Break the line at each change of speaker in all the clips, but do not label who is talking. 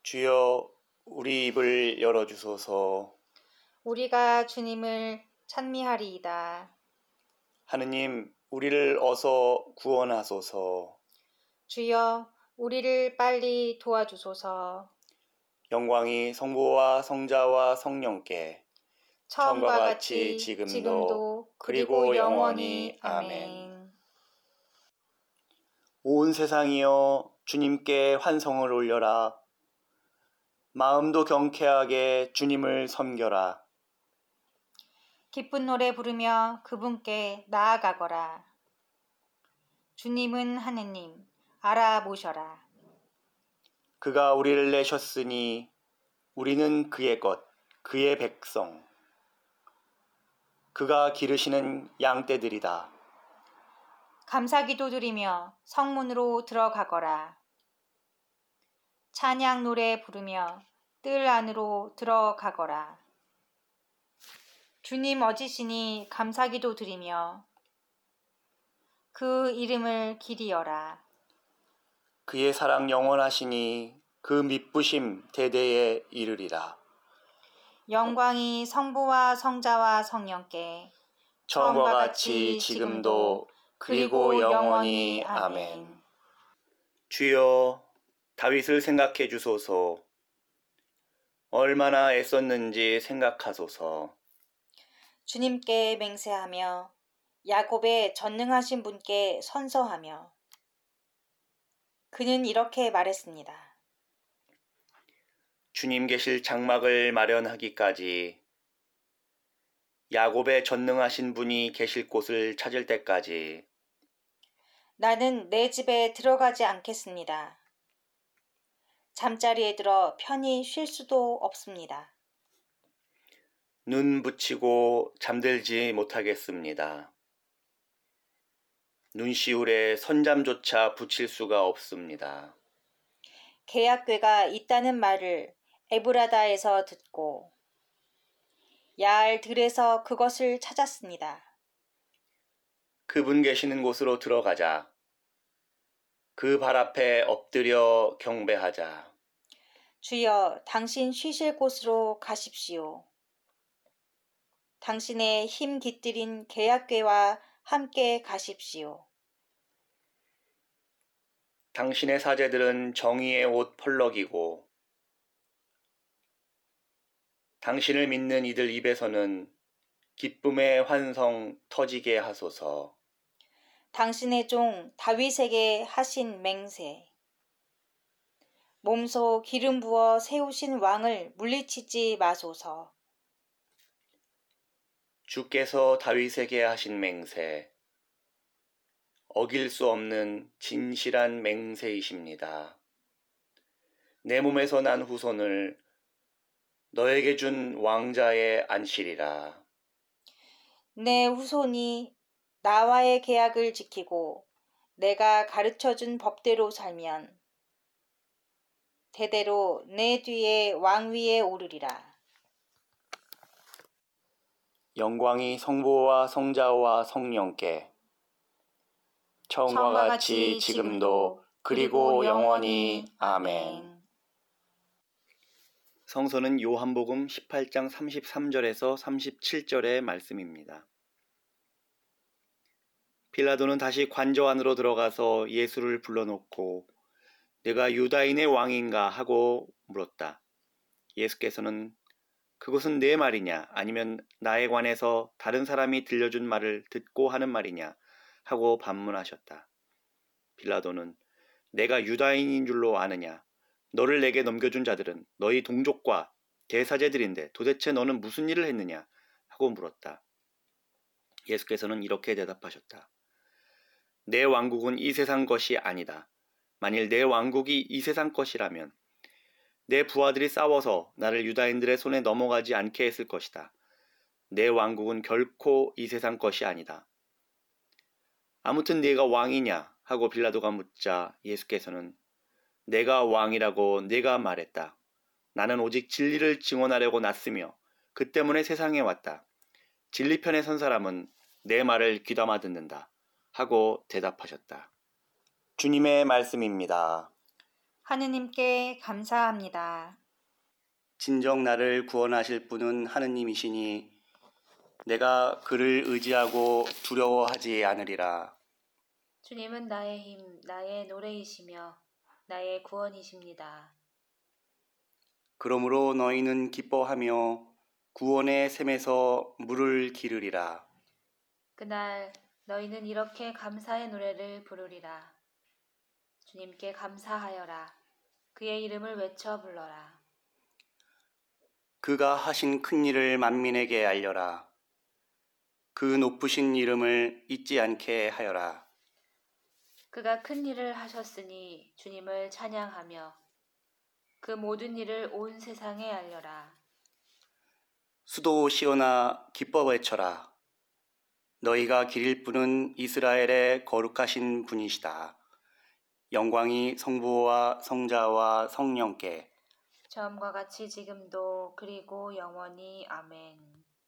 주여 우리 입을 열어주소서.
우리가 주님을 찬미하리이다.
하느님 우리를 어서 구원하소서.
주여 우리를 빨리 도와주소서.
영광이 성부와 성자와 성령께
처음과 같이 지금도 그리고 영원히 아멘.
온 세상이여 주님께 환성을 올려라. 마음도 경쾌하게 주님을 섬겨라.
기쁜 노래 부르며 그분께 나아가거라. 주님은 하느님 알아보셔라.
그가 우리를 내셨으니 우리는 그의 것, 그의 백성. 그가 기르시는 양떼들이다.
감사기도 드리며 성문으로 들어가거라. 찬양 노래 부르며 뜰 안으로 들어가거라. 주님 어지시니 감사기도 드리며 그 이름을 기리어라.
그의 사랑 영원하시니 그 미쁘심 대대에 이르리라.
영광이 성부와 성자와 성령께
처음과 같이 지금도 그리고 영원히 아멘. 주여 다윗을 생각해 주소서. 얼마나 애썼는지 생각하소서.
주님께 맹세하며 야곱의 전능하신 분께 선서하며 그는 이렇게 말했습니다.
주님 계실 장막을 마련하기까지, 야곱의 전능하신 분이 계실 곳을 찾을 때까지
나는 내 집에 들어가지 않겠습니다. 잠자리에 들어 편히 쉴 수도 없습니다.
눈 붙이고 잠들지 못하겠습니다. 눈시울에 선잠조차 붙일 수가 없습니다.
계약궤가 있다는 말을 에브라다에서 듣고 야알 들에서 그것을 찾았습니다.
그분 계시는 곳으로 들어가자. 그 발 앞에 엎드려 경배하자.
주여, 당신 쉬실 곳으로 가십시오. 당신의 힘 깃들인 계약궤와 함께 가십시오.
당신의 사제들은 정의의 옷 펄럭이고 당신을 믿는 이들 입에서는 기쁨의 환성 터지게 하소서.
당신의 종 다윗에게 하신 맹세. 몸소 기름 부어 세우신 왕을 물리치지 마소서.
주께서 다윗에게 하신 맹세. 어길 수 없는 진실한 맹세이십니다. 내 몸에서 난 후손을 너에게 준 왕자에 안시리라.
내 후손이 나와의 계약을 지키고 내가 가르쳐준 법대로 살면 대대로 내 뒤에 왕위에 오르리라.
영광이 성부와 성자와 성령께 처음과 같이 지금도 그리고 영원히 아멘. 성서는 요한복음 18장 33절에서 37절의 말씀입니다. 빌라도는 다시 관저 안으로 들어가서 예수를 불러놓고 내가 유다인의 왕인가 하고 물었다. 예수께서는 그것은 내 말이냐 아니면 나에 관해서 다른 사람이 들려준 말을 듣고 하는 말이냐 하고 반문하셨다. 빌라도는 내가 유다인인 줄로 아느냐? 너를 내게 넘겨준 자들은 너희 동족과 대사제들인데 도대체 너는 무슨 일을 했느냐? 하고 물었다. 예수께서는 이렇게 대답하셨다. 내 왕국은 이 세상 것이 아니다. 만일 내 왕국이 이 세상 것이라면 내 부하들이 싸워서 나를 유다인들의 손에 넘어가지 않게 했을 것이다. 내 왕국은 결코 이 세상 것이 아니다. 아무튼 네가 왕이냐? 하고 빌라도가 묻자 예수께서는 내가 왕이라고 네가 말했다. 나는 오직 진리를 증언하려고 났으며 그 때문에 세상에 왔다. 진리 편에 선 사람은 내 말을 귀담아 듣는다. 하고 대답하셨다. 주님의 말씀입니다.
하느님께 감사합니다.
진정 나를 구원하실 분은 하느님이시니 내가 그를 의지하고 두려워하지 않으리라.
주님은 나의 힘, 나의 노래이시며 나의 구원이십니다.
그러므로 너희는 기뻐하며 구원의 샘에서 물을 기르리라.
그날 너희는 이렇게 감사의 노래를 부르리라. 주님께 감사하여라. 그의 이름을 외쳐 불러라.
그가 하신 큰 일을 만민에게 알려라. 그 높으신 이름을 잊지 않게 하여라.
그가 큰 일을 하셨으니 주님을 찬양하며 그 모든 일을 온 세상에 알려라.
수도 시온아 기뻐 외쳐라. 너희가 기릴 분은 이스라엘의 거룩하신 분이시다. 영광이 성부와 성자와 성령께
처음과 같이 지금도 그리고 영원히 아멘.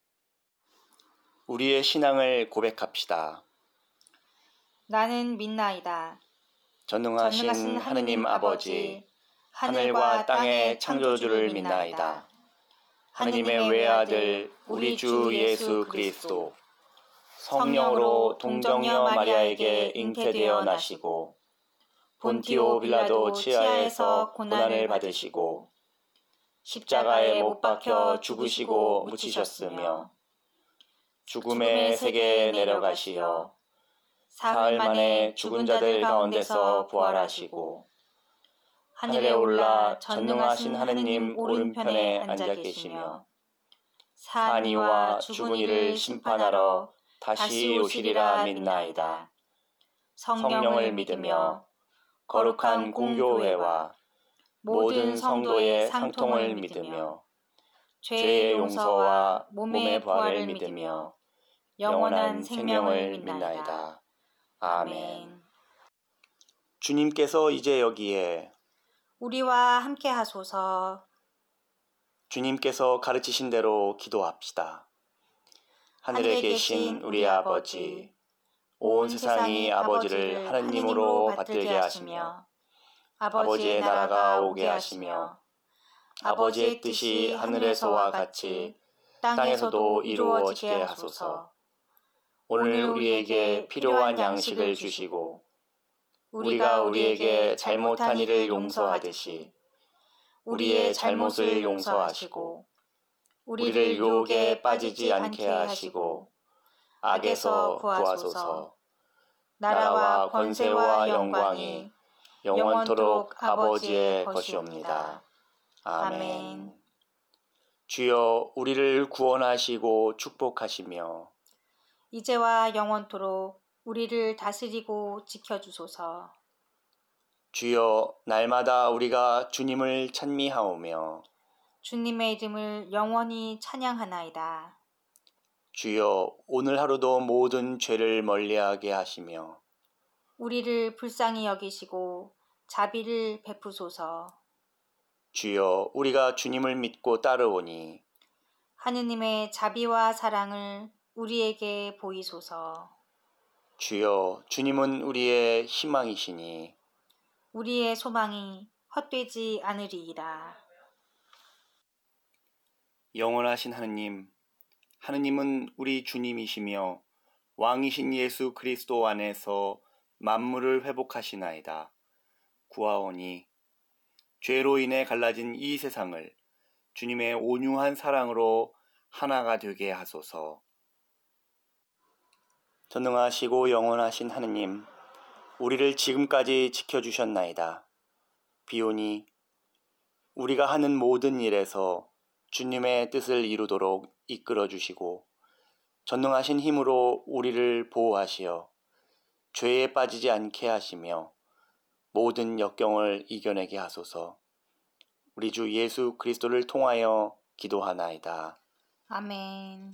우리의 신앙을 고백합시다.
나는 믿나이다.
전능하신 하느님 아버지, 하늘과 땅의 창조주를 믿나이다. 하느님의 외아들 우리 주 예수 그리스도 성령으로 동정녀 마리아에게 잉태되어 나시고 본티오 빌라도 치하에서 고난을 받으시고 십자가에 못 박혀 죽으시고 묻히셨으며 죽음의 세계에 내려가시어 사흘 만에 죽은 자들 가운데서 부활하시고 하늘에 올라 전능하신 하느님 오른편에 앉아 계시며 산 이와 죽은 이를 심판하러 다시 오시리라 믿나이다. 성령을 믿으며 거룩한 공교회와 모든 성도의 상통을 믿으며 죄의 용서와 몸의 부활을 믿으며 영원한 생명을 믿나이다. 아멘. 주님께서 이제 여기에
우리와 함께 하소서.
주님께서 가르치신 대로 기도합시다. 하늘에 계신 우리 아버지, 온 세상이 아버지를 하느님으로 받들게 하시며 아버지의 나라가 오게 하시며 아버지의 뜻이 하늘에서와 같이 땅에서도 이루어지게 하소서. 오늘 우리에게 필요한 양식을 주시고 우리가 우리에게 잘못한 일을 용서하듯이 우리의 잘못을 용서하시고 우리를 유혹에 빠지지 않게 하시고 악에서 구하소서. 나라와 권세와 영광이 영원토록 아버지의 것이옵니다. 아멘. 주여 우리를 구원하시고 축복하시며
이제와 영원토록 우리를 다스리고 지켜주소서.
주여 날마다 우리가 주님을 찬미하오며
주님의 이름을 영원히 찬양하나이다.
주여 오늘 하루도 모든 죄를 멀리하게 하시며
우리를 불쌍히 여기시고 자비를 베푸소서.
주여 우리가 주님을 믿고 따르오니
하느님의 자비와 사랑을 우리에게 보이소서.
주여 주님은 우리의 희망이시니
우리의 소망이 헛되지 않으리이다.
영원하신 하느님, 하느님은 우리 주님이시며 왕이신 예수 그리스도 안에서 만물을 회복하시나이다. 구하오니 죄로 인해 갈라진 이 세상을 주님의 온유한 사랑으로 하나가 되게 하소서. 전능하시고 영원하신 하느님, 우리를 지금까지 지켜주셨나이다. 비오니 우리가 하는 모든 일에서 주님의 뜻을 이루도록 이끌어 주시고 전능하신 힘으로 우리를 보호하시어 죄에 빠지지 않게 하시며 모든 역경을 이겨내게 하소서. 우리 주 예수 그리스도를 통하여 기도하나이다.
아멘.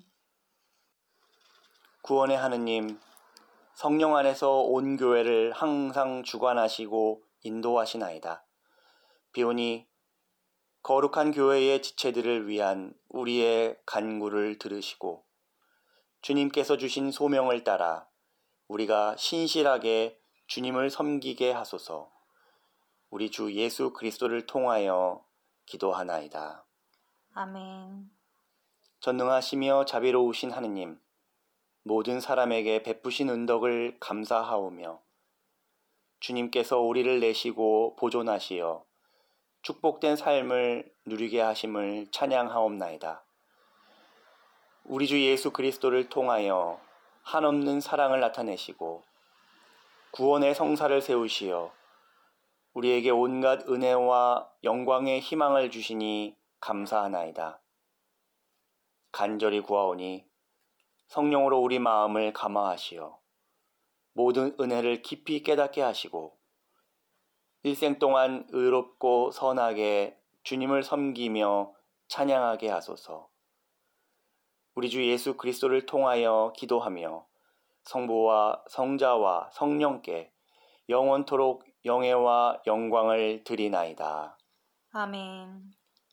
구원의 하느님, 성령 안에서 온 교회를 항상 주관하시고 인도하시나이다. 비오니 거룩한 교회의 지체들을 위한 우리의 간구를 들으시고 주님께서 주신 소명을 따라 우리가 신실하게 주님을 섬기게 하소서. 우리 주 예수 그리스도를 통하여 기도하나이다.
아멘.
전능하시며 자비로우신 하느님, 모든 사람에게 베푸신 은덕을 감사하오며 주님께서 우리를 내시고 보존하시어 축복된 삶을 누리게 하심을 찬양하옵나이다. 우리 주 예수 그리스도를 통하여 한없는 사랑을 나타내시고 구원의 성사를 세우시어 우리에게 온갖 은혜와 영광의 희망을 주시니 감사하나이다. 간절히 구하오니 성령으로 우리 마음을 감화하시어 모든 은혜를 깊이 깨닫게 하시고 일생 동안 의롭고 선하게 주님을 섬기며 찬양하게 하소서. 우리 주 예수 그리스도를 통하여 기도하며 성부와 성자와 성령께 영원토록 영예와 영광을 드리나이다.
아멘.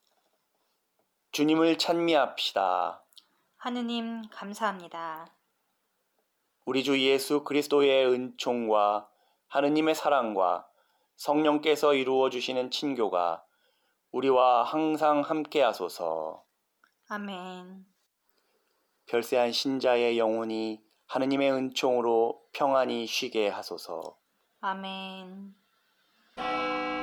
주님을 찬미합시다.
하느님 감사합니다.
우리 주 예수 그리스도의 은총과 하느님의 사랑과 성령께서 이루어 주시는 친교가 우리와 항상 함께 하소서.
아멘.
별세한 신자의 영혼이 하느님의 은총으로 평안히 쉬게 하소서.
아멘.